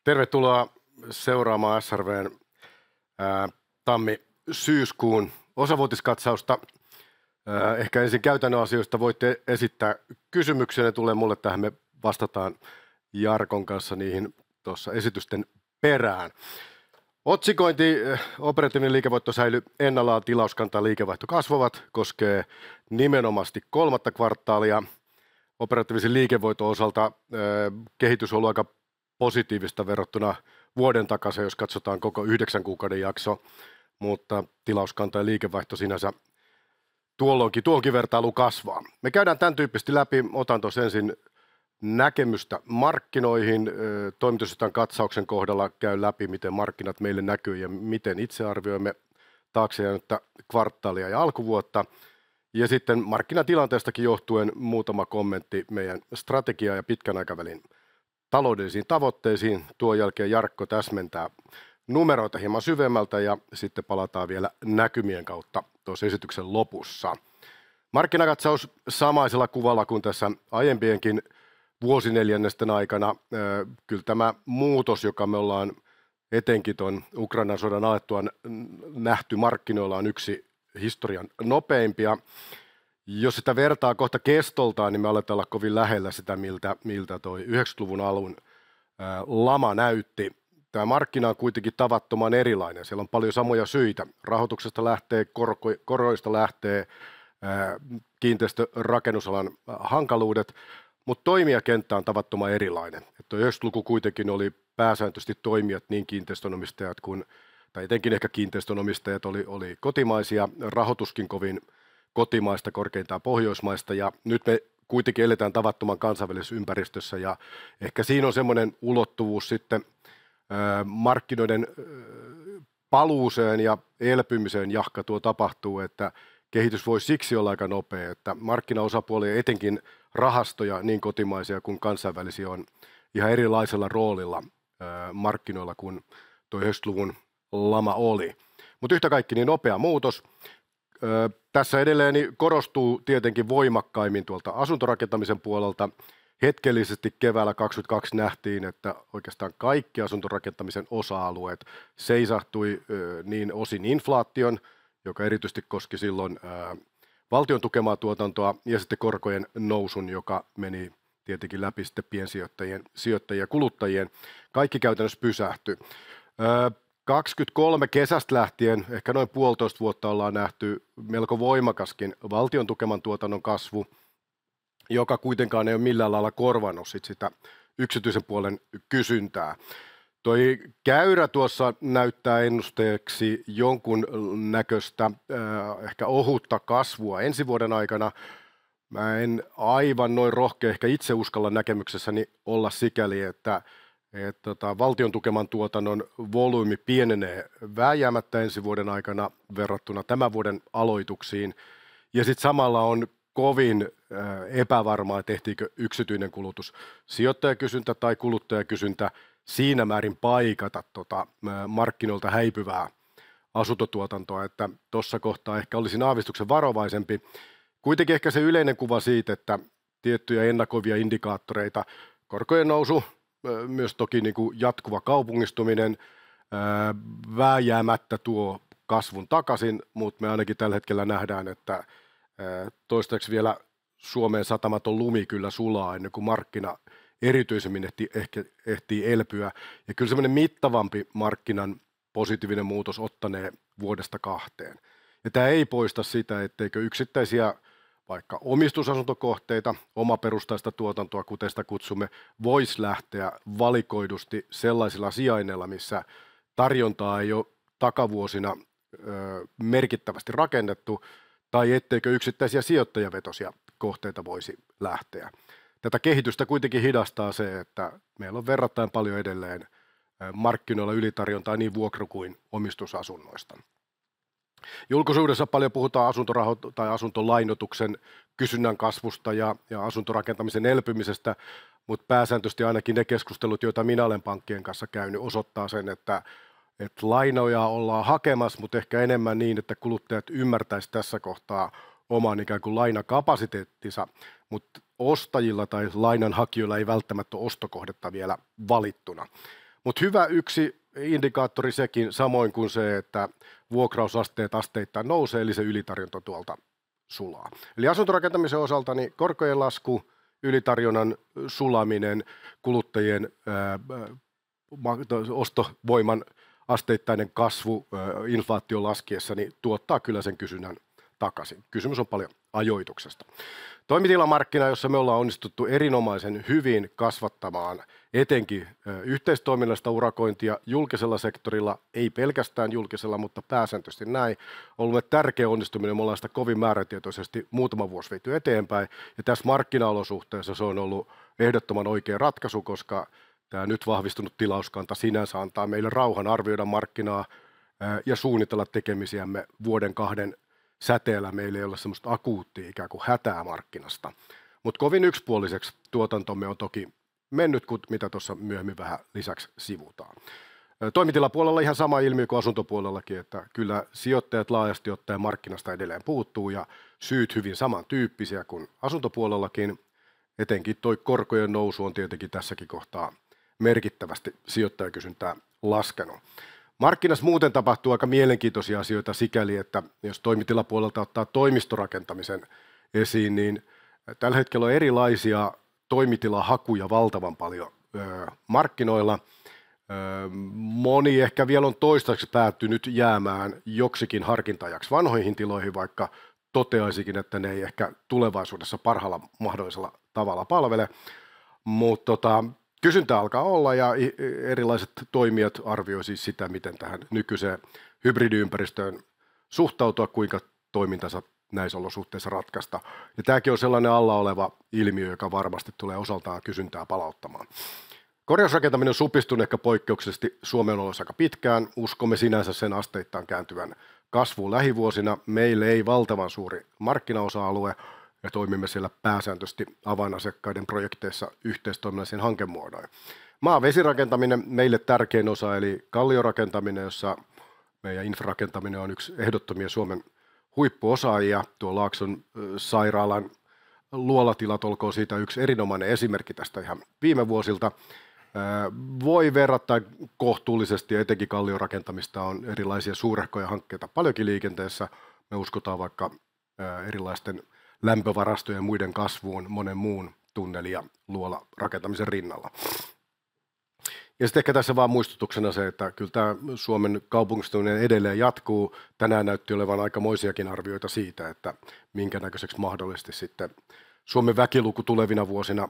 Tervetuloa seuraamaan SRV:n tammi-syyskuun osavuotiskatsausta. Ehkä ensin käytännön asioista voitte esittää kysymyksiä, ne tulee mulle tähän, me vastataan Jarkon kanssa niihin tuossa esitysten perään. Otsikointi, operatiivinen liikevoitto säilyy ennallaan, tilauskanta ja liikevaihto kasvavat, koskee nimenomaisesti kolmatta kvartaalia. Operatiivisen liikevoiton osalta kehitys on ollut aika positiivista verrattuna vuoden takaisin, jos katsotaan koko 9 kuukauden jakso, mutta tilauskanta ja liikevaihto sinänsä tuohonkin vertailu kasvaa. Me käydään tämän tyyppisesti läpi, otan tuossa ensin näkemystä markkinoihin, toimitusjohtajan katsauksen kohdalla käy läpi, miten markkinat meille näkyy ja miten itse arvioimme taakse jäänyttä kvartaalia ja alkuvuotta. Ja sitten markkinatilanteestakin johtuen muutama kommentti meidän strategiaa ja pitkän aikavälin taloudellisiin tavoitteisiin. Tuon jälkeen Jarkko täsmentää numeroita hieman syvemmältä ja sitten palataan vielä näkymien kautta tuossa esityksen lopussa. Markkinakatsaus samaisella kuvalla kuin tässä aiempienkin vuosineljännesten aikana. Kyllä tämä muutos, joka me ollaan etenkin tuon Ukrainan sodan alettua nähty markkinoilla, on yksi historian nopeimpia. Jos sitä vertaa kohta kestoltaan, niin me aletaan olla kovin lähellä sitä, miltä toi 90-luvun alun lama näytti. Tämä markkina on kuitenkin tavattoman erilainen. Siellä on paljon samoja syitä. Rahoituksesta lähtee, koroista lähtee, kiinteistörakennusalan hankaluudet, mutta toimijakenttä on tavattoman erilainen. 90-luku kuitenkin oli pääsääntöisesti toimijat, niin kiinteistönomistajat kuin, tai etenkin ehkä kiinteistönomistajat oli kotimaisia, rahoituskin kovin kotimaista, korkeintaan pohjoismaista, ja nyt me kuitenkin eletään tavattoman kansainvälisessä ympäristössä, ja ehkä siinä on semmoinen ulottuvuus sitten markkinoiden paluuseen ja elpymiseen jahka tuo tapahtuu, että kehitys voi siksi olla aika nopea, että markkinaosapuolia, etenkin rahastoja, niin kotimaisia kuin kansainvälisiä, on ihan erilaisella roolilla markkinoilla kuin tuo 90-luvun lama oli. Mutta yhtä kaikki niin nopea muutos. Tässä edelleen korostuu tietenkin voimakkaimmin tuolta asuntorakentamisen puolelta. Hetkellisesti keväällä 2022 nähtiin, että oikeastaan kaikki asuntorakentamisen osa-alueet seisahtui niin osin inflaation, joka erityisesti koski silloin valtion tukemaa tuotantoa, ja sitten korkojen nousun, joka meni tietenkin läpi sitten piensijoittajien, sijoittajien ja kuluttajien. Kaikki käytännössä pysähtyi. 23 kesästä lähtien, ehkä noin 1,5 vuotta ollaan nähty melko voimakaskin valtion tukeman tuotannon kasvu, joka kuitenkaan ei ole millään lailla korvannut sitä yksityisen puolen kysyntää. Toi käyrä tuossa näyttää ennusteeksi jonkun näköistä ehkä ohutta kasvua ensi vuoden aikana. Mä en aivan noin rohkea ehkä itse uskalla näkemyksessäni olla sikäli, että valtion tukeman tuotannon volyymi pienenee vääjäämättä ensi vuoden aikana verrattuna tämän vuoden aloituksiin. Ja sitten samalla on kovin epävarmaa, tehtiinkö yksityinen kulutus, sijoittajakysyntä tai kuluttajakysyntä siinä määrin paikata markkinoilta häipyvää asuntotuotantoa, että tuossa kohtaa ehkä olisin aavistuksen varovaisempi. Kuitenkin ehkä se yleinen kuva siitä, että tiettyjä ennakoivia indikaattoreita, korkojen nousu, myös toki niin kuin jatkuva kaupungistuminen, vääjäämättä tuo kasvun takaisin, mutta me ainakin tällä hetkellä nähdään, että toistaiseksi vielä Suomeen satamaton lumi kyllä sulaa ennen kuin markkina erityisemmin ehtii elpyä. Ja kyllä semmoinen mittavampi markkinan positiivinen muutos ottanee vuodesta 2. Ja tämä ei poista sitä, etteikö yksittäisiä vaikka omistusasuntokohteita, omaperustaista tuotantoa, kuten sitä kutsumme, voisi lähteä valikoidusti sellaisilla sijainneilla, missä tarjontaa ei ole takavuosina merkittävästi rakennettu, tai etteikö yksittäisiä sijoittajavetoisia kohteita voisi lähteä. Tätä kehitystä kuitenkin hidastaa se, että meillä on verrattain paljon edelleen markkinoilla ylitarjontaa niin vuokra- kuin omistusasunnoista. Julkisuudessa paljon puhutaan asuntolainoituksen kysynnän kasvusta ja asuntorakentamisen elpymisestä, mutta pääsääntöisesti ainakin ne keskustelut, joita minä olen pankkien kanssa käynyt, osoittaa sen, että lainoja ollaan hakemassa, mutta ehkä enemmän niin, että kuluttajat ymmärtäisivät tässä kohtaa oman ikään kuin lainakapasiteettinsa, mutta ostajilla tai lainanhakijoilla ei välttämättä ole ostokohdetta vielä valittuna. Mutta hyvä yksi indikaattori sekin, samoin kuin se, että vuokrausasteet asteittain nousee, eli se ylitarjonta tuolta sulaa. Eli asuntorakentamisen osalta niin korkojen lasku, ylitarjonnan sulaminen, kuluttajien ostovoiman asteittainen kasvu inflaation laskiessa niin tuottaa kyllä sen kysynnän takaisin. Kysymys on paljon ajoituksesta. Toimitilamarkkina, jossa me ollaan onnistuttu erinomaisen hyvin kasvattamaan etenkin yhteistoiminnallista urakointia julkisella sektorilla, ei pelkästään julkisella, mutta pääsääntöisesti näin, on ollut tärkeä onnistuminen, me ollaan sitä kovin määrätietoisesti muutama vuosi viety eteenpäin, ja tässä markkinaolosuhteessa se on ollut ehdottoman oikea ratkaisu, koska tämä nyt vahvistunut tilauskanta sinänsä antaa meille rauhan arvioida markkinaa ja suunnitella tekemisiämme vuoden kahden säteellä. Meillä ei ole semmoista akuuttia ikään kuin hätää markkinasta. Mutta kovin yksipuoliseksi tuotantomme on toki mennyt, mitä tuossa myöhemmin vähän lisäksi sivutaan. Toimitilapuolella ihan sama ilmiö kuin asuntopuolellakin, että kyllä sijoittajat laajasti ottaen markkinasta edelleen puuttuu ja syyt hyvin samantyyppisiä kuin asuntopuolellakin. Etenkin tuo korkojen nousu on tietenkin tässäkin kohtaa merkittävästi sijoittajakysyntää laskenut. Markkinassa muuten tapahtuu aika mielenkiintoisia asioita sikäli, että jos toimitilapuolelta ottaa toimistorakentamisen esiin, niin tällä hetkellä on erilaisia toimitilahakuja valtavan paljon markkinoilla. Moni ehkä vielä on toistaiseksi päättynyt jäämään joksikin harkintajaksi vanhoihin tiloihin, vaikka toteaisikin, että ne ei ehkä tulevaisuudessa parhaalla mahdollisella tavalla palvele, mutta kysyntä alkaa olla ja erilaiset toimijat arvioivat siis sitä, miten tähän nykyiseen hybridiympäristöön suhtautua, kuinka toimintansa näissä olosuhteissa ratkaista. Ja tämäkin on sellainen alla oleva ilmiö, joka varmasti tulee osaltaan kysyntää palauttamaan. Korjausrakentaminen on supistunut ehkä poikkeuksellisesti Suomen oloissa aika pitkään. Uskomme sinänsä sen asteittain kääntyvän kasvuun lähivuosina. Meille ei valtavan suuri markkinaosa-alue ja toimimme siellä pääsääntöisesti avainasiakkaiden projekteissa yhteistoiminnallisiin hankemuodoin. Maa-vesirakentaminen meille tärkein osa, eli kalliorakentaminen, jossa meidän infrarakentaminen on yksi ehdottomia Suomen huippuosaajia. Tuo Laakson sairaalan luolatilat olkoon siitä yksi erinomainen esimerkki tästä ihan viime vuosilta. Voi verrata kohtuullisesti, ja etenkin kalliorakentamista on erilaisia suurehkoja hankkeita paljonkin liikenteessä. Me uskotaan vaikka erilaisten lämpövarastojen ja muiden kasvuun monen muun tunneli- ja luolarakentamisen rinnalla. Ja sitten ehkä tässä vaan muistutuksena se, että kyllä tämä Suomen kaupungistuminen edelleen jatkuu. Tänään näytti olevan aikamoisiakin arvioita siitä, että minkä näköiseksi mahdollisesti sitten Suomen väkiluku tulevina vuosina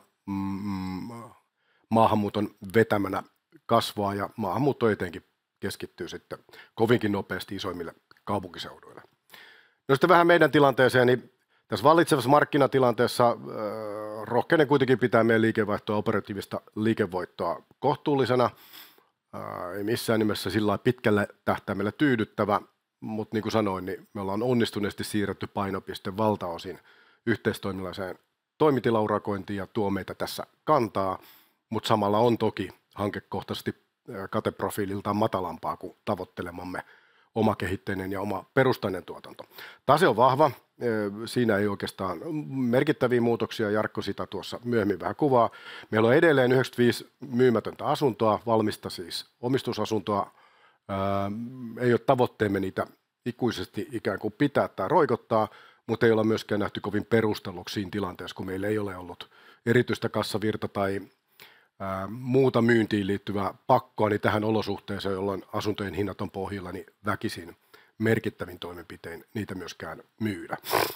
maahanmuuton vetämänä kasvaa ja maahanmuutto etenkin keskittyy sitten kovinkin nopeasti isoimmille kaupunkiseuduille. No sitten vähän meidän tilanteeseen, niin tässä vallitsevassa markkinatilanteessa rohkenen kuitenkin pitää meidän liikevaihtoa, operatiivista liikevoittoa kohtuullisena. Ei missään nimessä sillä pitkälle tähtäimellä tyydyttävä, mutta niin kuin sanoin, niin me ollaan onnistuneesti siirretty painopiste valtaosin yhteistoiminnalliseen toimitilaurakointiin ja tuo meitä tässä kantaa, mutta samalla on toki hankekohtaisesti kateprofiililtaan matalampaa kuin tavoittelemamme omakehitteinen ja oma perustainen tuotanto. Tase on vahva, siinä ei oikeastaan merkittäviä muutoksia, Jarkko sitä tuossa myöhemmin vähän kuvaa. Meillä on edelleen 95 myymätöntä asuntoa, valmista siis omistusasuntoa. Ei ole tavoitteemme niitä ikuisesti ikään kuin pitää tai roikottaa, mutta ei olla myöskään nähty kovin perustelluksi siinä tilanteessa, kun meillä ei ole ollut erityistä kassavirta tai muuta myyntiin liittyvää pakkoa niin tähän olosuhteeseen, jolloin asuntojen hinnat on pohjilla, niin väkisin merkittävin toimenpitein niitä myöskään myydä.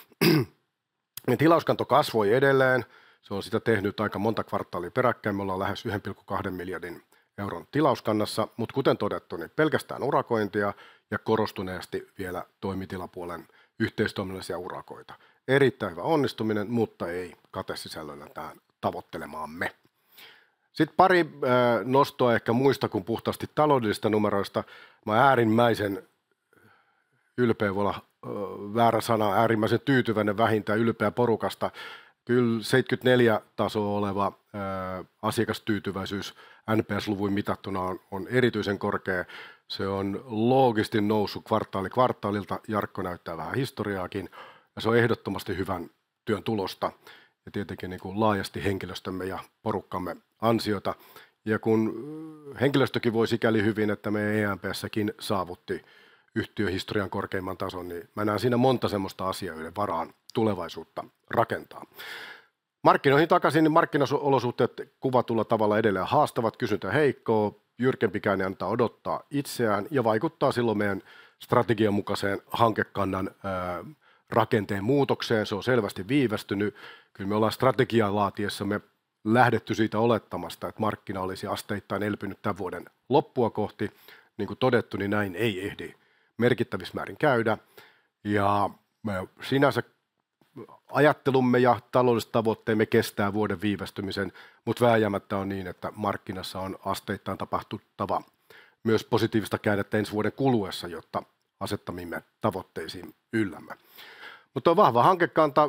Tilauskanto kasvoi edelleen, se on sitä tehnyt aika monta kvartaalia peräkkäin, me ollaan lähes 1,2 miljardin euron tilauskannassa, mutta kuten todettu, niin pelkästään urakointia ja korostuneesti vielä toimitilapuolen yhteistoiminnallisia urakoita. Erittäin hyvä onnistuminen, mutta ei katesisällöllä tähän tavoittelemaamme. Sitten pari nostoa ehkä muista kuin puhtaasti taloudellisista numeroista. Mä olen äärimmäisen ylpeä, voi olla väärä sana, äärimmäisen tyytyväinen vähintään ylpeä porukasta. Kyllä 74 tasoa oleva asiakastyytyväisyys NPS-luvuin mitattuna on erityisen korkea. Se on loogisesti noussut kvartaali kvartaalilta, Jarkko näyttää vähän historiaakin, ja se on ehdottomasti hyvän työn tulosta ja tietenkin niin kuin laajasti henkilöstömme ja porukkamme ansiota. Ja kun henkilöstökin voi sikäli hyvin, että meidän EMP:ssäkin saavutti yhtiöhistorian korkeimman tason, niin mä näen siinä monta semmoista asiaa, joiden varaan tulevaisuutta rakentaa. Markkinoihin takaisin, niin markkinaolosuhteet kuvatulla tavalla edelleen haastavat, kysyntä heikkoa, jyrkempi käänne antaa odottaa itseään ja vaikuttaa silloin meidän strategian mukaiseen hankekannan rakenteen muutokseen. Se on selvästi viivästynyt. Kyllä me ollaan strategiaa laatiessamme lähdetty siitä olettamasta, että markkina olisi asteittain elpynyt tämän vuoden loppua kohti. Niin kuin todettu, niin näin ei ehdi merkittävissä määrin käydä. Ja sinänsä ajattelumme ja taloudelliset tavoitteemme kestää vuoden viivästymisen, mutta vääjäämättä on niin, että markkinassa on asteittain tapahtuttava myös positiivista käännettä ensi vuoden kuluessa, jotta asettamimme tavoitteisiin yllämme. Mutta on vahva hankekanta,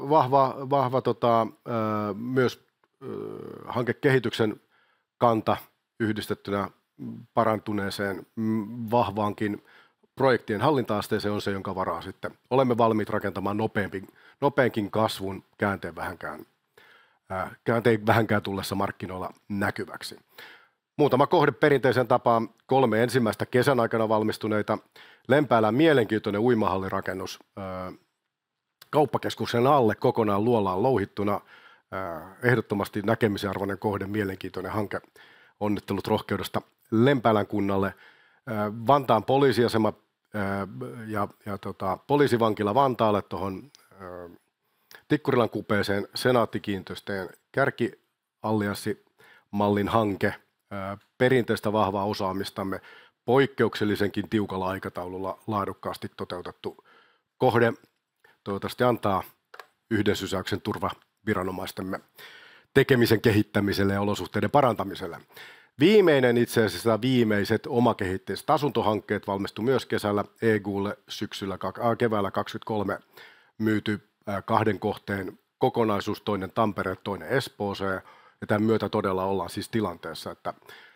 myös hankekehityksen kanta yhdistettynä parantuneeseen vahvaankin projektien hallinta-asteeseen on se, jonka varaa sitten olemme valmiit rakentamaan nopeankin kasvun käänteen vähänkään tullessa markkinoilla näkyväksi. Muutama kohde perinteisen tapaan 3 ensimmäistä kesän aikana valmistuneita. Lempäälän mielenkiintoinen uimahallirakennus kauppakeskuksen alle kokonaan luolaan louhittuna. Ehdottomasti näkemisen arvoinen kohde, mielenkiintoinen hanke. Onnittelut rohkeudesta Lempäälän kunnalle. Vantaan poliisiasema ja poliisivankila Vantaalle tuohon Tikkurilan kupeeseen Senaatti-kiinteistöjen kärkiallianssimallin hanke. Perinteistä vahvaa osaamistamme poikkeuksellisenkin tiukalla aikataululla laadukkaasti toteutettu kohde. Toivottavasti antaa yhden sysäyksen turvaviranomaistemme tekemisen kehittämiselle ja olosuhteiden parantamiselle. Viimeinen itse asiassa viimeiset omakehitteiset asuntohankkeet valmistui myös kesällä EGUlle keväällä 2023 myyty 2 kohteen kokonaisuus, toinen Tampereen, toinen Espooseen. Ja tämän myötä todella ollaan siis tilanteessa, että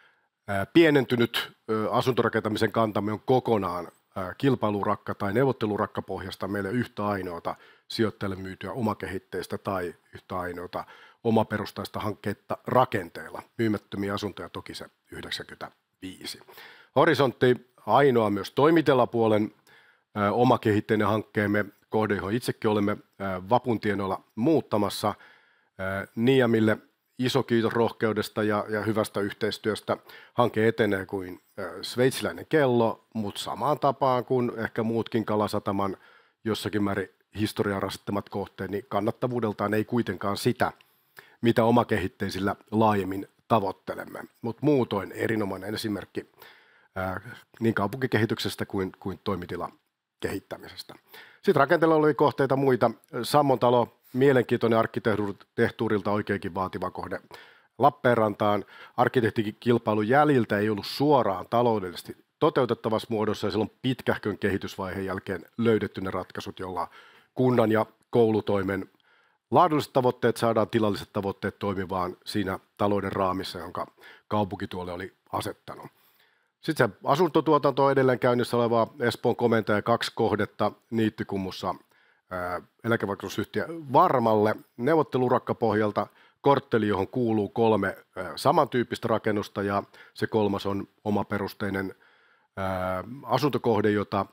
pienentynyt asuntorakentamisen kantamme on kokonaan kilpailurakka tai neuvottelurakkapohjasta meille yhtä ainoata sijoittajalle myytyä omakehitteistä tai yhtä ainoata omaperustaista hankkeetta rakenteella. Myymättömiä asuntoja toki se 95. Horisontti ainoa myös toimitilapuolen omakehitteinen hankkeemme kohde, johon itsekin olemme Vapun tienoilla muuttamassa. Niamille iso kiitos rohkeudesta ja hyvästä yhteistyöstä. Hanke etenee kuin sveitsiläinen kello, mutta samaan tapaan kuin ehkä muutkin Kalasataman jossakin määrin historiaa rasittamat kohteet, niin kannattavuudeltaan ei kuitenkaan sitä, mitä omakehitteisillä laajemmin tavoittelemme. Mutta muutoin erinomainen esimerkki niin kaupunkikehityksestä kuin toimitilan kehittämisestä. Sitten rakenteella oli kohteita muita. Sammon talo, mielenkiintoinen arkkitehtuurilta oikeinkin vaativa kohde Lappeenrantaan. Arkkitehtikilpailun jäljiltä ei ollut suoraan taloudellisesti toteutettavassa muodossa ja silloin pitkähkön kehitysvaiheen jälkeen löydetty ne ratkaisut, jolla kunnan ja koulutoimen laadulliset tavoitteet saadaan tilalliset tavoitteet toimivaan siinä talouden raamissa, jonka kaupunki tuolle oli asettanut. Sitten se asuntotuotanto on edelleen käynnissä olevaa Espoon komentaja 2 kohdetta Niittykummussa eläkevakuutusyhtiö Varmalle neuvottelurakkapohjalta kortteli, johon kuuluu 3 samantyyppistä rakennusta ja se 3. on omaperusteinen asuntokohde,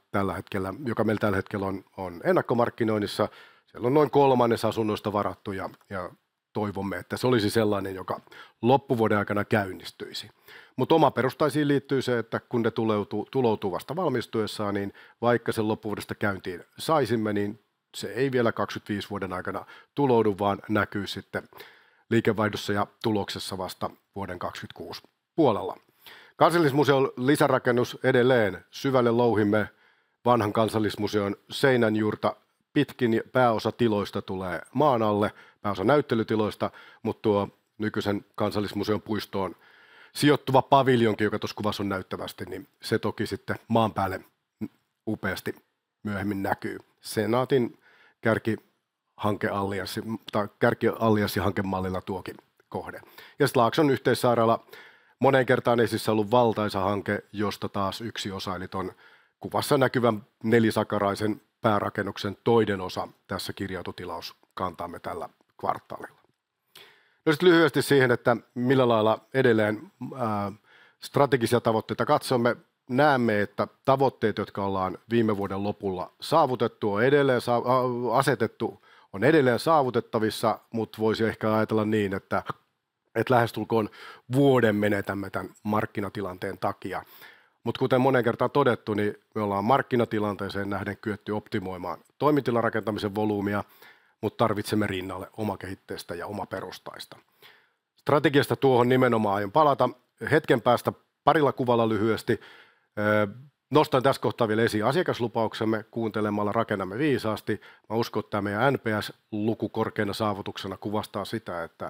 joka meillä tällä hetkellä on ennakkomarkkinoinnissa. Siellä on noin 1/3 asunnoista varattu ja toivomme, että se olisi sellainen, joka loppuvuoden aikana käynnistyisi. Mutta omaperustaisiin liittyy se, että kun ne tuloutuu vasta valmistuessaan, niin vaikka sen loppuvuodesta käyntiin saisimme, niin se ei vielä 25 vuoden aikana tuloudu, vaan näkyy sitten liikevaihdossa ja tuloksessa vasta vuoden 2026 puolella. Kansallismuseon lisärakennus edelleen syvälle louhimme vanhan kansallismuseon seinänjuurta pitkin. Pääosa tiloista tulee maan alle, pääosa näyttelytiloista, mutta tuo nykyisen kansallismuseon puistoon sijoittuva paviljonki, joka tuossa kuvassa on näyttävästi, niin se toki sitten maan päälle upeasti myöhemmin näkyy. Senaatin kärkiallianssihankemallilla tuokin kohde. Ja sitten Laakson yhteissairaala, moneen kertaan esissä ollut valtaisa hanke, josta taas yksi osa, eli tuon kuvassa näkyvän nelisakaraisen päärakennuksen toinen osa tässä kirjaututilaus kantaamme tällä kvartaalilla. No sitten lyhyesti siihen, että millä lailla edelleen strategisia tavoitteita katsomme. Näemme, että tavoitteet, jotka ollaan viime vuoden lopulla saavutettu, on edelleen asetettu, on edelleen saavutettavissa, mutta voisi ehkä ajatella niin, että lähestulkoon vuoden menetämme tämän markkinatilanteen takia. Mutta kuten monen kertaan todettu, niin me ollaan markkinatilanteeseen nähden kyetty optimoimaan toimitilarakentamisen volyymia, mutta tarvitsemme rinnalle omakehitteistä ja omaperustaista. Strategiasta tuohon nimenomaan aion palata hetken päästä parilla kuvalla lyhyesti. Nostan tässä kohtaa vielä esiin asiakaslupauksemme, kuuntelemalla rakennamme viisaasti. Mä uskon, että tämä meidän NPS-luku korkeana saavutuksena kuvastaa sitä, että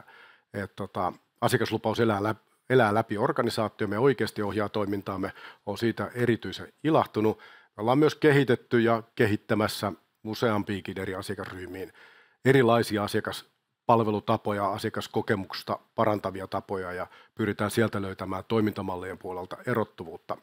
asiakaslupaus elää läpi organisaatiomme ja oikeasti ohjaa toimintaamme. Olen siitä erityisen ilahtunut. Me ollaan myös kehitetty ja kehittämässä useampiinkin eri asiakasryhmiin erilaisia asiakaspalvelutapoja, asiakaskokemusta parantavia tapoja ja pyritään sieltä löytämään toimintamallien puolelta erottuvuutta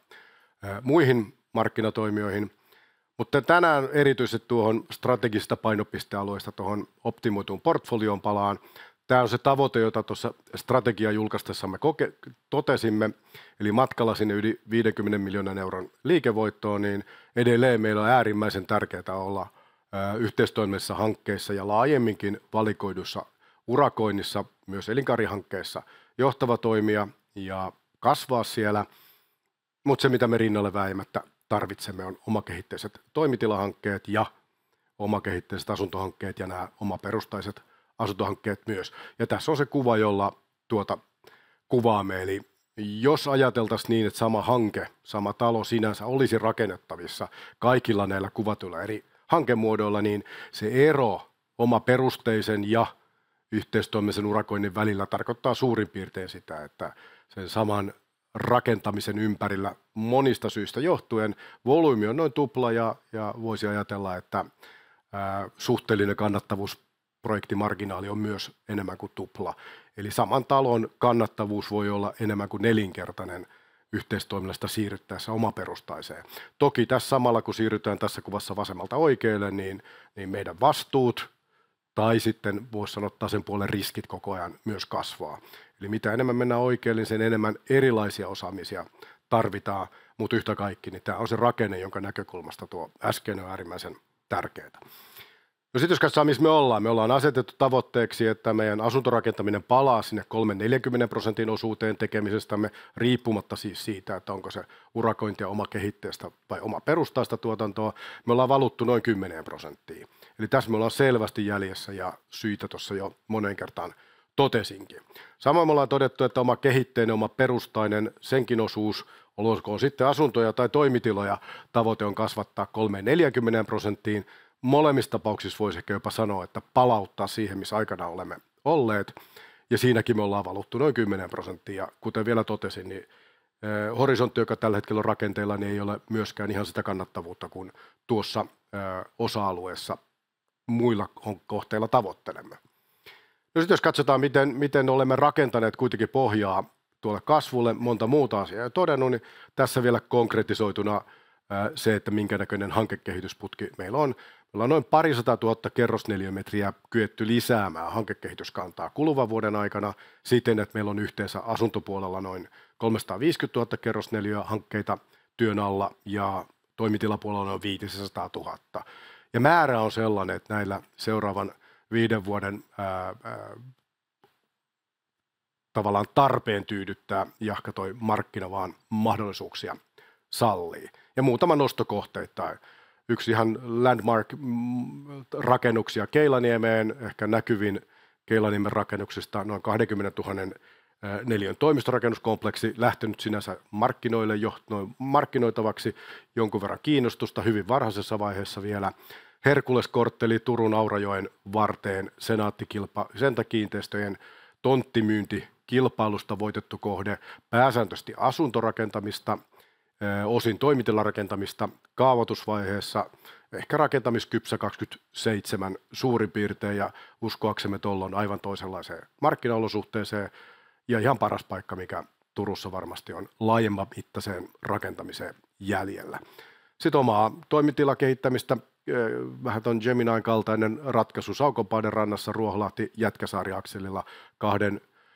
muihin markkinatoimijoihin. Mutta tänään erityisesti tuohon strategisista painopistealueista tuohon optimoituun portfolioon palaan. Tämä on se tavoite, jota tuossa strategiaa julkaistessamme totesimme, eli matkalla sinne yli 50 miljoonan euron liikevoittoon, niin edelleen meillä on äärimmäisen tärkeää olla yhteistoiminnassa hankkeissa ja laajemminkin valikoidussa urakoinnissa, myös elinkaarihankkeissa johtava toimija ja kasvaa siellä, mutta se mitä me rinnalle väimättä tarvitsemme on omakehitteiset toimitilahankkeet ja omakehitteiset asuntohankkeet ja nämä omaperustaiset asuntohankkeet myös. Ja tässä on se kuva, jolla tuota kuvaamme, eli jos ajateltaisiin niin, että sama hanke, sama talo sinänsä olisi rakennettavissa kaikilla näillä kuvatuilla eri hankemuodoilla, niin se ero omaperusteisen ja yhteistoimisen urakoinnin välillä tarkoittaa suurin piirtein sitä, että sen saman rakentamisen ympärillä monista syistä johtuen volyymi on noin tupla ja voisi ajatella, että suhteellinen kannattavuusprojektimarginaali on myös enemmän kuin tupla. Eli saman talon kannattavuus voi olla enemmän kuin nelinkertainen yhteistoiminnasta siirryttäessä omaperustaiseen. Toki tässä samalla, kun siirrytään tässä kuvassa vasemmalta oikealle, niin meidän vastuut tai sitten voisi sanoa sen puolen riskit koko ajan myös kasvaa. Eli mitä enemmän mennään oikealle, niin sen enemmän erilaisia osaamisia tarvitaan, mutta yhtä kaikki, niin tämä on se rakenne, jonka näkökulmasta tuo äsken on äärimmäisen tärkeää. No sitten jos katsotaan, missä me ollaan asetettu tavoitteeksi, että meidän asuntorakentaminen palaa sinne 30-40% osuuteen tekemisestämme, riippumatta siis siitä, että onko se urakointia omakehitteistä vai omaperustaista tuotantoa. Me ollaan valuttu noin 10%. Eli tässä me ollaan selvästi jäljessä ja syitä tuossa jo moneen kertaan totesinkin. Samoin me ollaan todettu, että oma kehitteinen, oma perustainen, senkin osuus, olkoon sitten asuntoja tai toimitiloja, tavoite on kasvattaa 30-40%. Molemmissa tapauksissa voisi ehkä jopa sanoa, että palauttaa siihen, missä aikana olemme olleet. Ja siinäkin me ollaan valuttu noin 10%. Ja kuten vielä totesin, niin horisontti, joka tällä hetkellä on rakenteilla, niin ei ole myöskään ihan sitä kannattavuutta kuin tuossa osa-alueessa muilla kohteilla tavoittelemme. No sitten jos katsotaan, miten olemme rakentaneet kuitenkin pohjaa tuolle kasvulle, monta muuta asiaa ja todennut, niin tässä vielä konkretisoituna se, että minkä näköinen hankekehitysputki meillä on. Meillä on noin 200 000 kerrosneliömetriä kyetty lisäämään hankekehityskantaa kuluvan vuoden aikana siten, että meillä on yhteensä asuntopuolella noin 350 000 kerrosneliöä hankkeita työn alla ja toimitilapuolella noin 500 000. Ja määrä on sellainen, että näillä seuraavan 5 vuoden tavallaan tarpeen tyydyttää jahka toi markkina vaan mahdollisuuksia sallii. Ja muutama nostokohteita. Yksi ihan landmark-rakennuksia Keilaniemeen, ehkä näkyvin Keilaniemen rakennuksista noin 20 000 neliön toimistorakennuskompleksi, lähtenyt sinänsä markkinoille markkinoitavaksi, jonkun verran kiinnostusta hyvin varhaisessa vaiheessa vielä. Herkuleskortteli Turun Aurajoen varteen, Senaatti-kiinteistöjen tonttimyyntikilpailusta voitettu kohde, pääsääntöisesti asuntorakentamista, osin toimitilarakentamista kaavoitusvaiheessa, ehkä rakentamiskypsä 27 suurin piirtein ja uskoaksemme tuolloin aivan toisenlaiseen markkinaolosuhteeseen ja ihan paras paikka, mikä Turussa varmasti on laajemman mittaiseen rakentamiseen jäljellä. Sitten omaa toimitilakehittämistä, vähän tuon Geminin kaltainen ratkaisu Saukonpaidan rannassa Ruoholahti-Jätkäsaari-akselilla 2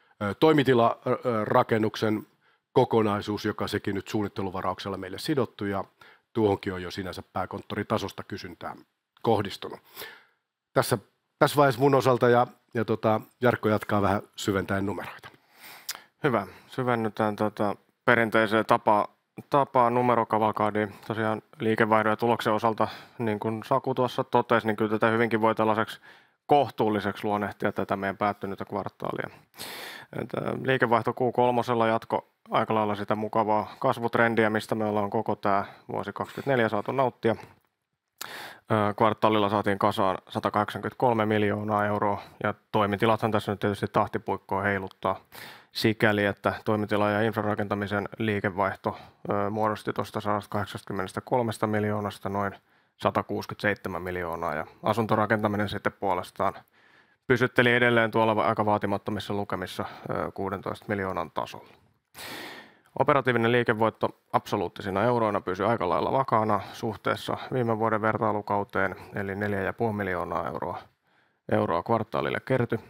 toimitilarakennuksen kokonaisuus, joka sekin nyt suunnitteluvarauksella meille sidottu, ja tuohonkin on jo sinänsä pääkonttoritasosta kysyntää kohdistunut. Tässä vaiheessa mun osalta, ja Jarkko jatkaa vähän syventäen numeroita. Hyvä. Syvennytään perinteiseen tapaan numerokavalkaadiin. Tosiaan liikevaihdon ja tuloksen osalta, niin kuin Saku tuossa totesi, niin kyllä tätä hyvinkin voi tällaiseksi kohtuulliseksi luonnehtia tätä meidän päättynyttä kvartaalia. Liikevaihto Q3 jatko aika lailla sitä mukavaa kasvutrendiä, mistä me ollaan koko tämä vuosi 2024 saatu nauttia. Kvartaalilla saatiin kasaan 183 miljoonaa euroa, ja toimitilathan tässä nyt tietysti tahtipuikkoa heiluttaa sikäli, että toimitila- ja infrarakentamisen liikevaihto muodosti tuosta 183 miljoonasta noin 167 miljoonaa, ja asuntorakentaminen sitten puolestaan pysytteli edelleen tuolla aika vaatimattomissa lukemissa 16 miljoonan tasolla. Operatiivinen liikevoitto absoluuttisina euroina pysyi aika lailla vakaana suhteessa viime vuoden vertailukauteen, eli 4,5 miljoonaa euroa kvartaalille kertyi.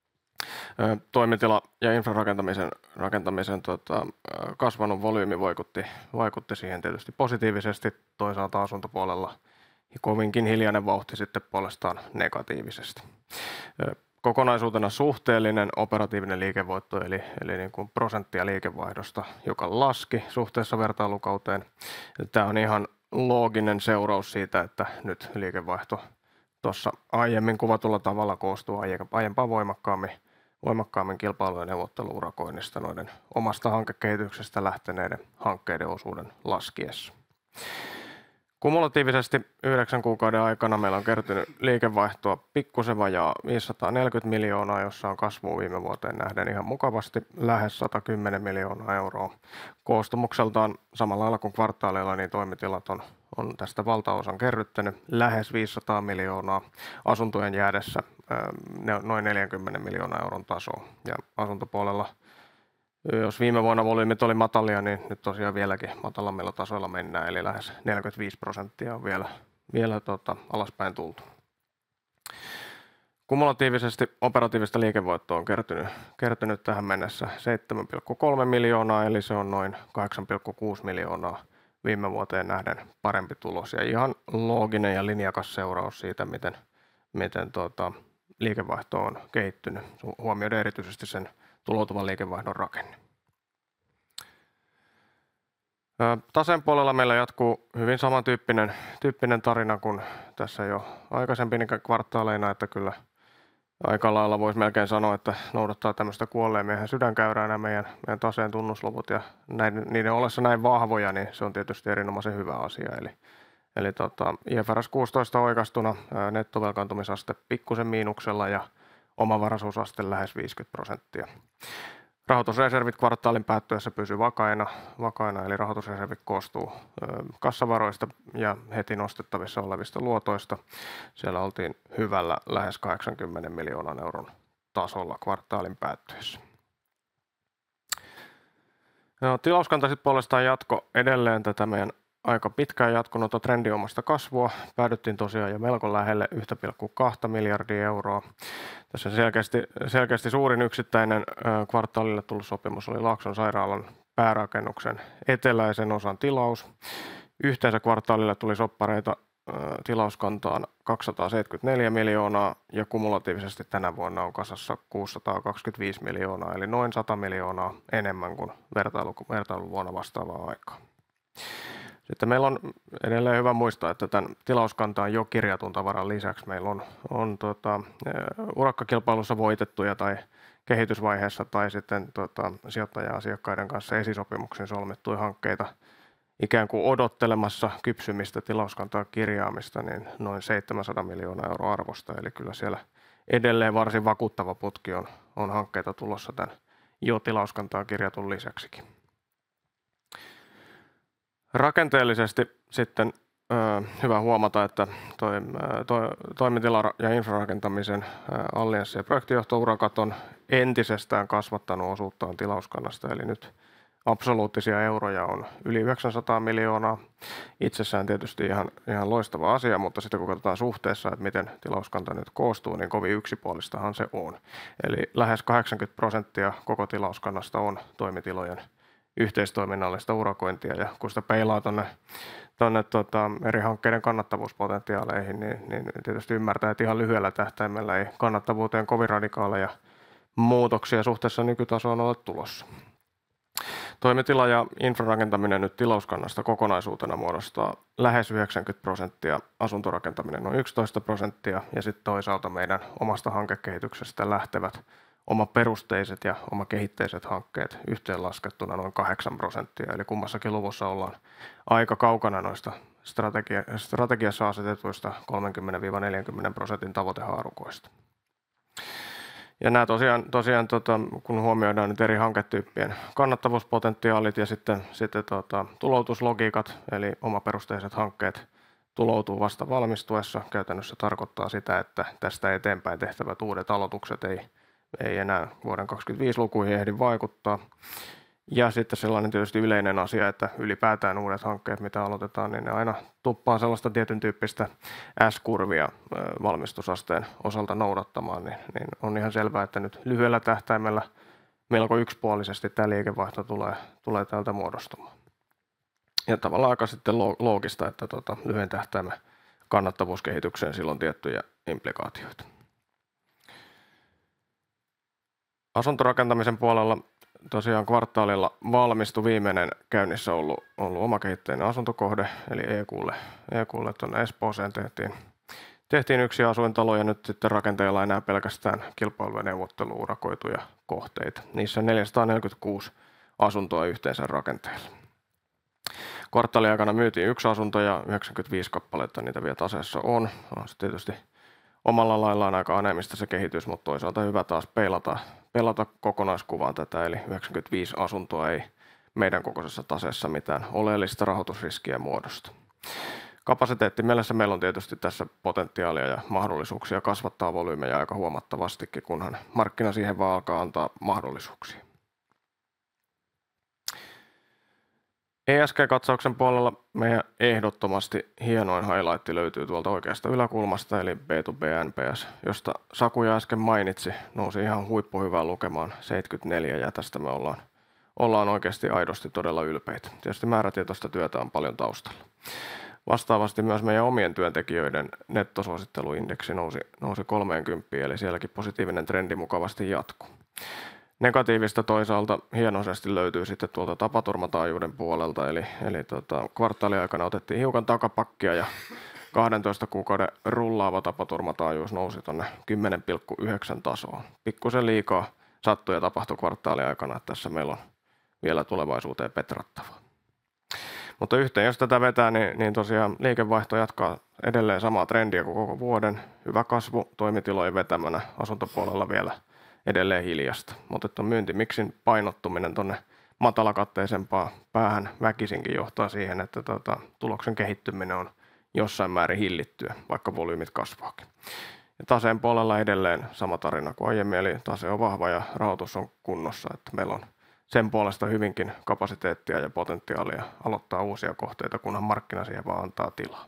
Toimitila- ja infrarakentamisen kasvanut volyymi vaikutti siihen tietysti positiivisesti, toisaalta asuntopuolella kovinkin hiljainen vauhti sitten puolestaan negatiivisesti. Kokonaisuutena suhteellinen operatiivinen liikevoitto, eli niin kuin prosenttia liikevaihdosta, joka laski suhteessa vertailukauteen. Tämä on ihan looginen seuraus siitä, että nyt liikevaihto tuossa aiemmin kuvatulla tavalla koostuu aiempaa voimakkaammin kilpailu- ja neuvotteluurakoinnista noiden omasta hankekehityksestä lähteneiden hankkeiden osuuden laskiessa. Kumulatiivisesti 9 kuukauden aikana meillä on kertynyt liikevaihtoa pikkusen vajaa 540 miljoonaa, jossa on kasvua viime vuoteen nähden ihan mukavasti lähes 110 miljoonaa euroa. Koostumukseltaan samalla lailla kuin kvartaaleilla, niin toimitilat on tästä valtaosan kerryttänyt lähes 500 miljoonaa asuntojen jäädessä noin 40 miljoonaa euron tasoa. Ja asuntopuolella, jos viime vuonna volyymit oli matalia, niin nyt tosiaan vieläkin matalammilla tasoilla mennään, eli lähes 45% on vielä alaspäin tultu. Kumulatiivisesti operatiivista liikevoittoa on kertynyt tähän mennessä 7,3 miljoonaa, eli se on noin 8,6 miljoonaa viime vuoteen nähden parempi tulos. Ja ihan looginen ja linjakas seuraus siitä, miten liikevaihto on kehittynyt, huomioiden erityisesti sen tuloutuvan liikevaihdon rakenne. Taseen puolella meillä jatkuu hyvin samantyyppinen tarina kuin tässä jo aikaisempina kvartaaleina, että kyllä aika lailla voisi melkein sanoa, että noudattaa tämmöistä kuolleen miehen sydänkäyrää nämä meidän taseen tunnusluvut, ja niiden ollessa näin vahvoja, niin se on tietysti erinomaisen hyvä asia. Eli IFRS 16 oikaistuna nettovelkaantumisaste pikkusen miinuksella ja omavaraisuusaste lähes 50%. Rahoitusreservit kvartaalin päättyessä pysyy vakaina, eli rahoitusreservit koostuu kassavaroista ja heti nostettavissa olevista luotoista. Siellä oltiin hyvällä lähes 80 miljoonan euron tasolla kvartaalin päättyessä. Tilauskanta sitten puolestaan jatko edelleen tätä meidän aika pitkään jatkunutta trendiomasta kasvua. Päädyttiin tosiaan jo melko lähelle 1,2 miljardia euroa. Tässä selkeästi suurin yksittäinen kvartaalille tullut sopimus oli Laakson sairaalan päärakennuksen eteläisen osan tilaus. Yhteensä kvartaalille tuli soppareita tilauskantaan 274 miljoonaa ja kumulatiivisesti tänä vuonna on kasassa 625 miljoonaa, eli noin 100 miljoonaa enemmän kuin vertailuvuonna vastaavaa aikaa. Sitten meillä on edelleen hyvä muistaa, että tämän tilauskantaan jo kirjatun tavaran lisäksi meillä on urakkakilpailussa voitettuja tai kehitysvaiheessa tai sitten sijoittaja-asiakkaiden kanssa esisopimuksen solmittuja hankkeita ikään kuin odottelemassa kypsymistä tilauskantaa kirjaamista, niin noin 700 miljoonaa euroa arvosta. Eli kyllä siellä edelleen varsin vakuuttava putki on hankkeita tulossa tämän jo tilauskantaa kirjatun lisäksikin. Rakenteellisesti sitten hyvä huomata, että toimitila- ja infrarakentamisen allianssi- ja projektijohtourakat on entisestään kasvattanut osuuttaan tilauskannasta, eli nyt absoluuttisia euroja on yli 900 miljoonaa. Itsessään tietysti ihan loistava asia, mutta sitten kun katsotaan suhteessa, että miten tilauskanta nyt koostuu, niin kovin yksipuolistahan se on. Eli lähes 80% koko tilauskannasta on toimitilojen yhteistoiminnallista urakointia, ja kun sitä peilaa tuonne eri hankkeiden kannattavuuspotentiaaleihin, niin tietysti ymmärtää, että ihan lyhyellä tähtäimellä ei kannattavuuteen kovin radikaaleja muutoksia suhteessa nykytasoon ole tulossa. Toimitila- ja infrarakentaminen nyt tilauskannasta kokonaisuutena muodostaa lähes 90%, asuntorakentaminen noin 11%, ja sitten toisaalta meidän omasta hankekehityksestä lähtevät omaperusteiset ja omakehitteiset hankkeet yhteenlaskettuna noin 8%, eli kummassakin luvussa ollaan aika kaukana noista strategiassa asetetuista 30-40% tavoitehaarukoista. Ja nämä tosiaan kun huomioidaan nyt eri hanketyyppien kannattavuuspotentiaalit ja sitten tuloutuslogiikat, eli omaperusteiset hankkeet tuloutuu vasta valmistuessa, käytännössä tarkoittaa sitä, että tästä eteenpäin tehtävät uudet aloitukset ei enää vuoden 2025 lukuihin ehdi vaikuttaa. Ja sitten sellainen tietysti yleinen asia, että ylipäätään uudet hankkeet, mitä aloitetaan, niin ne aina tuppaa sellaista tietyn tyyppistä S-kurvia valmistusasteen osalta noudattamaan, niin on ihan selvää, että nyt lyhyellä tähtäimellä melko yksipuolisesti tämä liikevaihto tulee täältä muodostumaan. Ja tavallaan aika sitten loogista, että lyhyen tähtäimen kannattavuuskehitykseen sillä on tiettyjä implikaatioita. Asuntorakentamisen puolella tosiaan kvartaalilla valmistui viimeinen käynnissä ollut omakehitteinen asuntokohde, eli EQ:lle tuonne Espooseen tehtiin yksi asuintalo, ja nyt sitten rakenteilla enää pelkästään kilpailu- ja neuvottelu-urakoituja kohteita. Niissä 446 asuntoa yhteensä rakenteilla. Kvartaalin aikana myytiin 1 asunto ja 95 kappaletta niitä vielä taseessa on. On se tietysti omalla laillaan aika aneemista se kehitys, mutta toisaalta hyvä taas peilata kokonaiskuvaan tätä, eli 95 asuntoa ei meidän kokoisessa taseessa mitään oleellista rahoitusriskiä muodosta. Kapasiteettimielessä meillä on tietysti tässä potentiaalia ja mahdollisuuksia kasvattaa volyymeja aika huomattavastikin, kunhan markkina siihen vaan alkaa antaa mahdollisuuksia. ESG-katsauksen puolella meidän ehdottomasti hienoin highlight löytyy tuolta oikeasta yläkulmasta, eli B2B NPS, josta Saku jo äsken mainitsi, nousi ihan huippuhyvään lukemaan 74, ja tästä me ollaan oikeasti aidosti todella ylpeitä. Tietysti määrätietoista työtä on paljon taustalla. Vastaavasti myös meidän omien työntekijöiden nettosuositteluindeksi nousi 30, eli sielläkin positiivinen trendi mukavasti jatkuu. Negatiivista toisaalta hienoisesti löytyy sitten tuolta tapaturmataajuuden puolelta, eli kvartaaliaikana otettiin hiukan takapakkia ja 12 kuukauden rullaava tapaturmataajuus nousi tuonne 10,9 tasoon. Pikkusen liikaa sattui ja tapahtui kvartaaliaikana, että tässä meillä on vielä tulevaisuuteen petrattavaa. Mutta yhteen, jos tätä vetää, niin tosiaan liikevaihto jatkaa edelleen samaa trendiä kuin koko vuoden. Hyvä kasvu toimitilojen vetämänä, asuntopuolella vielä edelleen hiljasta. Mutta tuon myyntimiksin painottuminen tuonne matalakatteisempaan päähän väkisinkin johtaa siihen, että tuloksen kehittyminen on jossain määrin hillittyä, vaikka volyymit kasvaakin. Ja taseen puolella edelleen sama tarina kuin aiemmin, eli tase on vahva ja rahoitus on kunnossa, että meillä on sen puolesta hyvinkin kapasiteettia ja potentiaalia aloittaa uusia kohteita, kunhan markkina siihen vaan antaa tilaa.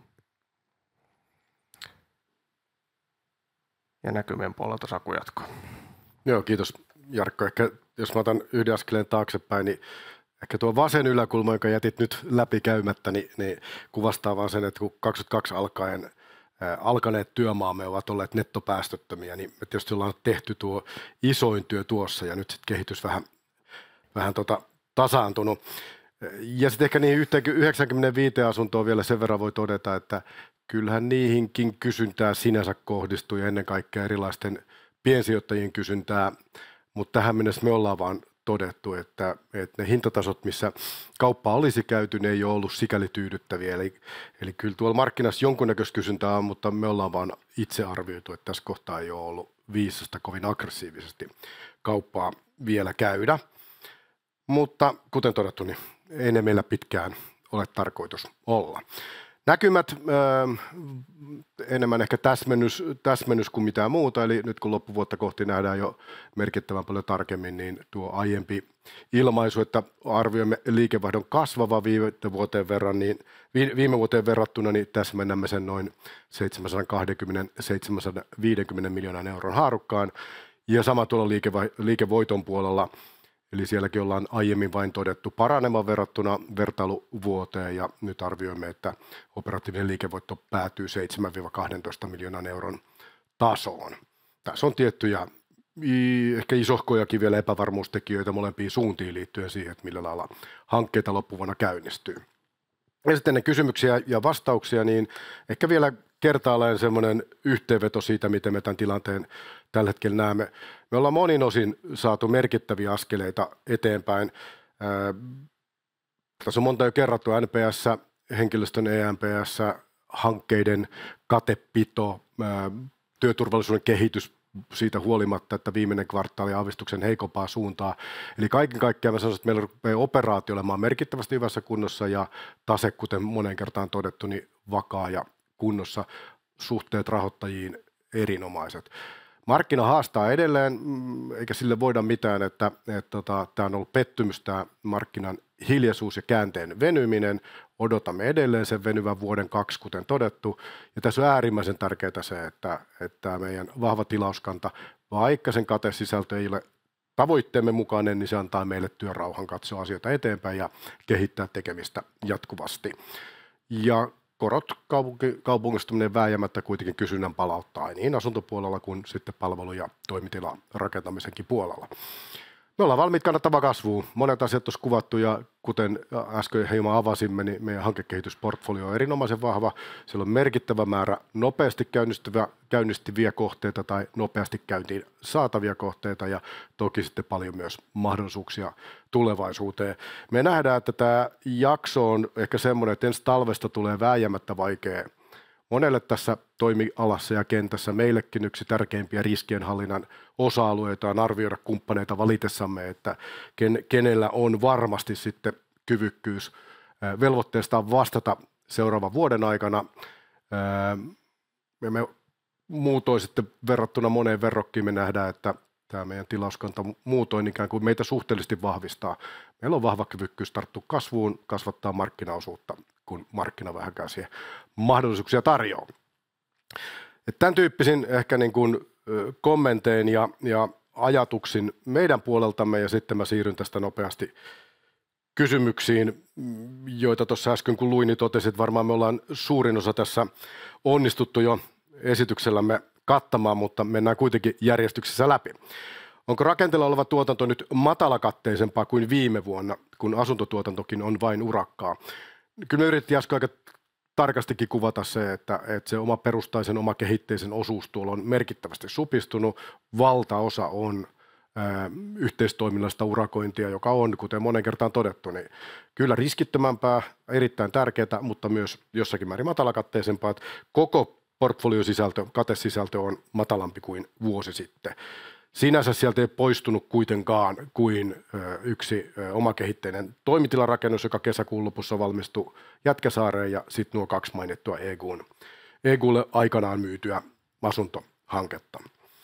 Ja näkymien puolelta Saku jatkaa. Joo, kiitos Jarkko. Ehkä jos mä otan yhden askeleen taaksepäin, niin ehkä tuo vasen yläkulma, jonka jätit nyt läpi käymättä, niin kuvastaa vaan sen, että kun 22 alkaen alkaneet työmaamme ovat olleet nettopäästöttömiä, niin me tietysti ollaan tehty tuo isoin työ tuossa ja nyt sitten kehitys vähän tasaantunut. Ja sitten ehkä niihin 95 asuntoon vielä sen verran voi todeta, että kyllähän niihinkin kysyntää sinänsä kohdistuu ja ennen kaikkea erilaisten piensijoittajien kysyntää, mutta tähän mennessä me ollaan vaan todettu, että ne hintatasot, missä kauppaa olisi käyty, ne ei ole ollut sikäli tyydyttäviä. Eli kyllä tuolla markkinassa jonkunnäköistä kysyntää on, mutta me ollaan vaan itse arvioitu, että tässä kohtaa ei ole ollut viisasta kovin aggressiivisesti kauppaa vielä käydä. Mutta kuten todettu, niin ei ne meillä pitkään ole tarkoitus olla. Näkymät enemmän ehkä täsmennys kuin mitään muuta, eli nyt kun loppuvuotta kohti nähdään jo merkittävän paljon tarkemmin, niin tuo aiempi ilmaisu, että arvioimme liikevaihdon kasvava viime vuoteen verrattuna, niin täsmennämme sen noin 720-750 miljoonan euron haarukkaan, ja sama tuolla liikevoiton puolella. Eli sielläkin ollaan aiemmin vain todettu paranemaan verrattuna vertailuvuoteen, ja nyt arvioimme, että operatiivinen liikevoitto päätyy 7-12 miljoonan euron tasoon. Tässä on tiettyjä ehkä isohkojakin vielä epävarmuustekijöitä molempiin suuntiin liittyen siihen, että millä lailla hankkeita loppuvuonna käynnistyy. Ja sitten ne kysymyksiä ja vastauksia, niin ehkä vielä kertaalleen semmoinen yhteenveto siitä, miten me tämän tilanteen tällä hetkellä näemme. Me ollaan monin osin saatu merkittäviä askeleita eteenpäin. Tässä on monta jo kerrattu: NPS, henkilöstön EMPS, hankkeiden katepito, työturvallisuuden kehitys siitä huolimatta, että viimeinen kvartaali aavistuksen heikompaa suuntaa. Eli kaiken kaikkiaan mä sanoisin, että meillä rupeaa operaatio olemaan merkittävästi hyvässä kunnossa ja tase, kuten moneen kertaan todettu, niin vakaa ja kunnossa, suhteet rahoittajiin erinomaiset. Markkina haastaa edelleen, eikä sille voida mitään, että tämä on ollut pettymys, tämä markkinan hiljaisuus ja käänteen venyminen. Odotamme edelleen sen venyvän vuoden 2, kuten todettu. Ja tässä on äärimmäisen tärkeää se, että meidän vahva tilauskanta, vaikka sen katesisältö ei ole tavoitteemme mukainen, niin se antaa meille työrauhan katsoa asioita eteenpäin ja kehittää tekemistä jatkuvasti. Ja korot kaupungistuminen vääjäämättä kuitenkin kysynnän palauttaa niin asuntopuolella kuin sitten palvelu- ja toimitilarakentamisenkin puolella. Me ollaan valmiit kannattavaan kasvuun. Monet asiat olisi kuvattu, ja kuten äsken hieman avasimme, niin meidän hankekehitysportfolio on erinomaisen vahva. Siellä on merkittävä määrä nopeasti käynnistyviä kohteita tai nopeasti käyntiin saatavia kohteita, ja toki sitten paljon myös mahdollisuuksia tulevaisuuteen. Me nähdään, että tämä jakso on ehkä semmoinen, että ensi talvesta tulee vääjäämättä vaikea monelle tässä toimialassa ja kentässä. Meillekin yksi tärkeimpiä riskienhallinnan osa-alueita on arvioida kumppaneita valitessamme, että kenellä on varmasti sitten kyvykkyys velvoitteestaan vastata seuraavan vuoden aikana. Me muutoin sitten verrattuna moneen verrokkiin me nähdään, että tämä meidän tilauskanta muutoin ikään kuin meitä suhteellisesti vahvistaa. Meillä on vahva kyvykkyys tarttua kasvuun, kasvattaa markkinaosuutta, kun markkina vähänkään siihen mahdollisuuksia tarjoaa. Tämän tyyppisin ehkä niin kuin kommentein ja ajatuksin meidän puoleltamme, ja sitten mä siirryn tästä nopeasti kysymyksiin, joita tuossa äsken kun luin, niin totesin, että varmaan me ollaan suurin osa tässä onnistuttu jo esityksellämme kattamaan, mutta mennään kuitenkin järjestyksessä läpi. Onko rakenteella oleva tuotanto nyt matalakatteisempaa kuin viime vuonna, kun asuntotuotantokin on vain urakkaa? Kyllä me yritettiin äsken aika tarkastikin kuvata se, että se oma perustaisen, oma kehitteisen osuus tuolla on merkittävästi supistunut. Valtaosa on yhteistoiminnallista urakointia, joka on, kuten monen kertaan todettu, niin kyllä riskittömämpää, erittäin tärkeää, mutta myös jossakin määrin matalakatteisempaa. Koko portfoliosisältö, katesisältö on matalampi kuin vuosi sitten. Sinänsä sieltä ei poistunut kuitenkaan kuin yksi omakehitteinen toimitilarakennus, joka kesäkuun lopussa valmistui Jätkäsaareen, ja sitten nuo 2 mainittua EGUlle aikanaan myytyä asuntohanketta.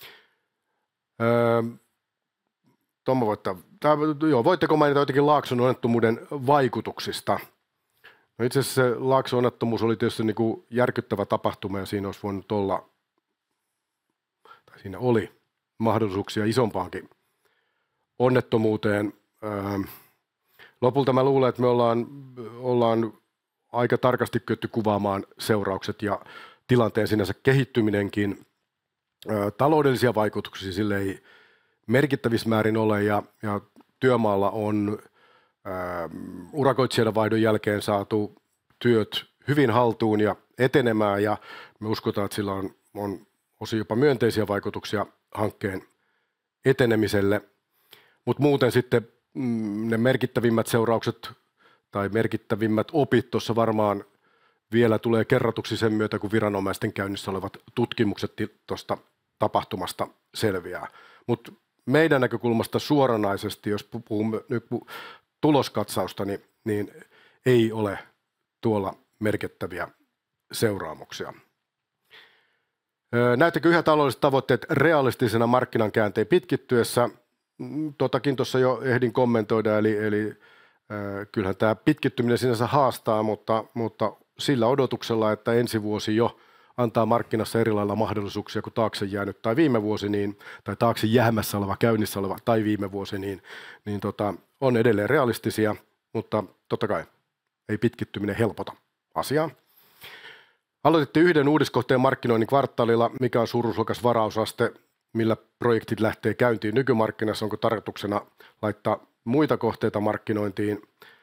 Voitteko mainita jotenkin Laakson onnettomuuden vaikutuksista? No itse asiassa se Laakson onnettomuus oli tietysti niin kuin järkyttävä tapahtuma, ja siinä olisi voinut olla, tai siinä oli mahdollisuuksia isompaankin onnettomuuteen. Lopulta mä luulen, että me ollaan aika tarkasti kyetty kuvaamaan seuraukset ja tilanteen sinänsä kehittyminenkin. Taloudellisia vaikutuksia sille ei merkittävissä määrin ole, ja työmaalla on urakoitsijoiden vaihdon jälkeen saatu työt hyvin haltuun ja etenemään, ja me uskotaan, että sillä on osin jopa myönteisiä vaikutuksia hankkeen etenemiselle, mutta muuten sitten ne merkittävimmät seuraukset tai merkittävimmät opit tuossa varmaan vielä tulee kerrotuksi sen myötä, kun viranomaisten käynnissä olevat tutkimukset tuosta tapahtumasta selviää. Mutta meidän näkökulmasta suoranaisesti, jos puhumme nyt tuloskatsausta, niin ei ole tuolla merkittäviä seuraamuksia. Näettekö yhä taloudelliset tavoitteet realistisena markkinan käänteen pitkittyessä? Totakin tuossa jo ehdin kommentoida, eli kyllähän tämä pitkittyminen sinänsä haastaa, mutta sillä odotuksella, että ensi vuosi jo antaa markkinassa eri lailla mahdollisuuksia kuin taakse jäänyt tai viime vuosi, tai taakse jäämässä oleva, käynnissä oleva tai viime vuosi, on edelleen realistisia, mutta totta kai ei pitkittyminen helpota asiaa. Aloititte yhden uudiskohteen markkinoinnin kvartaalilla. Mikä on suuruusluokas varausaste? Millä projektit lähtee käyntiin nykymarkkinassa? Onko tarkoituksena laittaa muita kohteita markkinointiin?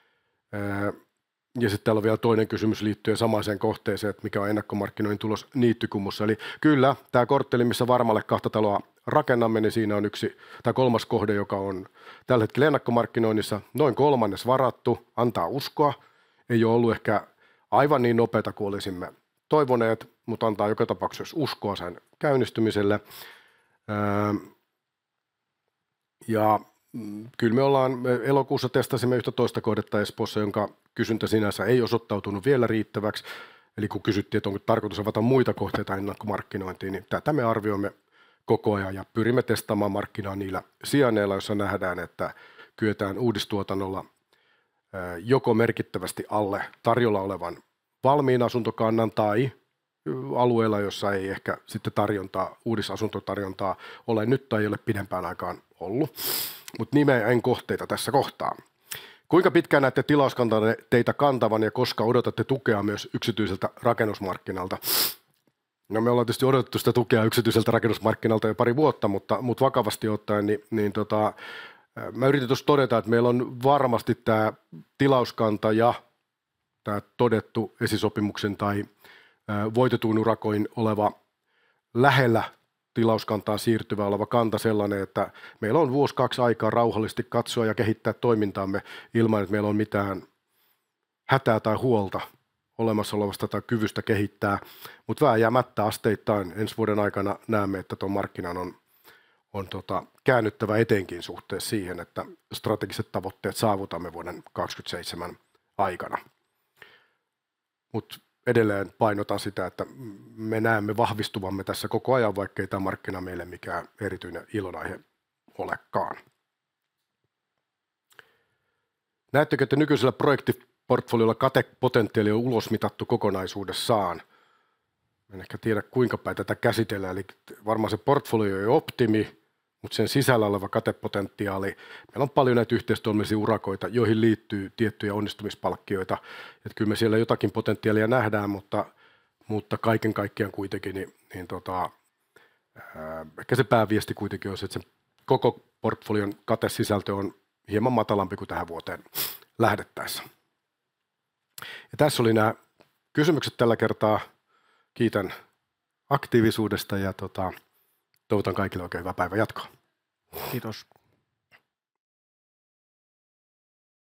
Ja sitten täällä on vielä toinen kysymys liittyen samaiseen kohteeseen, että mikä on ennakkomarkkinoinnin tulos Niittykummussa. Eli kyllä, tämä kortteli, missä Varmalle 2 taloa rakennamme, niin siinä on kolmas kohde, joka on tällä hetkellä ennakkomarkkinoinnissa noin 1/3 varattu, antaa uskoa. Ei ole ollut ehkä aivan niin nopeata kuin olisimme toivoneet, mutta antaa joka tapauksessa uskoa sen käynnistymiselle. Ja kyllä me elokuussa testasimme 11 kohdetta Espoossa, jonka kysyntä sinänsä ei osoittautunut vielä riittäväksi. Eli kun kysyttiin, että onko tarkoitus avata muita kohteita ennakkomarkkinointiin, niin tätä me arvioimme koko ajan ja pyrimme testaamaan markkinaa niillä sijainneilla, joissa nähdään, että kyetään uudistuotannolla joko merkittävästi alle tarjolla olevan valmiin asuntokannan tai alueella, jossa ei ehkä sitten uudisasuntotarjontaa ole nyt tai ei ole pidempään aikaan ollut. Mutta nimeän kohteita tässä kohtaa. Kuinka pitkään näette tilauskantanne teitä kantavan ja koska odotatte tukea myös yksityiseltä rakennusmarkkinalta? No me ollaan tietysti odotettu sitä tukea yksityiseltä rakennusmarkkinalta jo pari vuotta, mutta vakavasti ottaen, mä yritin tuossa todeta, että meillä on varmasti tämä tilauskanta ja tämä todettu esisopimuksen tai voitetuin urakoin oleva lähellä tilauskantaan siirtyvä oleva kanta sellainen, että meillä on 1-2 aikaa rauhallisesti katsoa ja kehittää toimintaamme ilman, että meillä on mitään hätää tai huolta olemassa olevasta tai kyvystä kehittää, mutta vääjäämättä asteittain ensi vuoden aikana näemme, että tuon markkinan on käännyttävä etenkin suhteessa siihen, että strategiset tavoitteet saavutamme vuoden 2027 aikana. Mutta edelleen painotan sitä, että me näemme vahvistuvamme tässä koko ajan, vaikka ei tämä markkina meille mikään erityinen ilonaihe olekaan. Näettekö, että nykyisellä projektiportfoliolla katepotentiaali on ulosmitattu kokonaisuudessaan? En ehkä tiedä, kuinka päin tätä käsitellään. Eli varmaan se portfolio ei ole optimi, mutta sen sisällä oleva katepotentiaali. Meillä on paljon näitä yhteistoimisia urakoita, joihin liittyy tiettyjä onnistumispalkkioita. Että kyllä me siellä jotakin potentiaalia nähdään, mutta kaiken kaikkiaan kuitenkin ehkä se pääviesti kuitenkin on se, että sen koko portfolion katesisältö on hieman matalampi kuin tähän vuoteen lähdettäessä. Ja tässä oli nämä kysymykset tällä kertaa. Kiitän aktiivisuudesta ja toivotan kaikille oikein hyvää päivän jatkoa. Kiitos.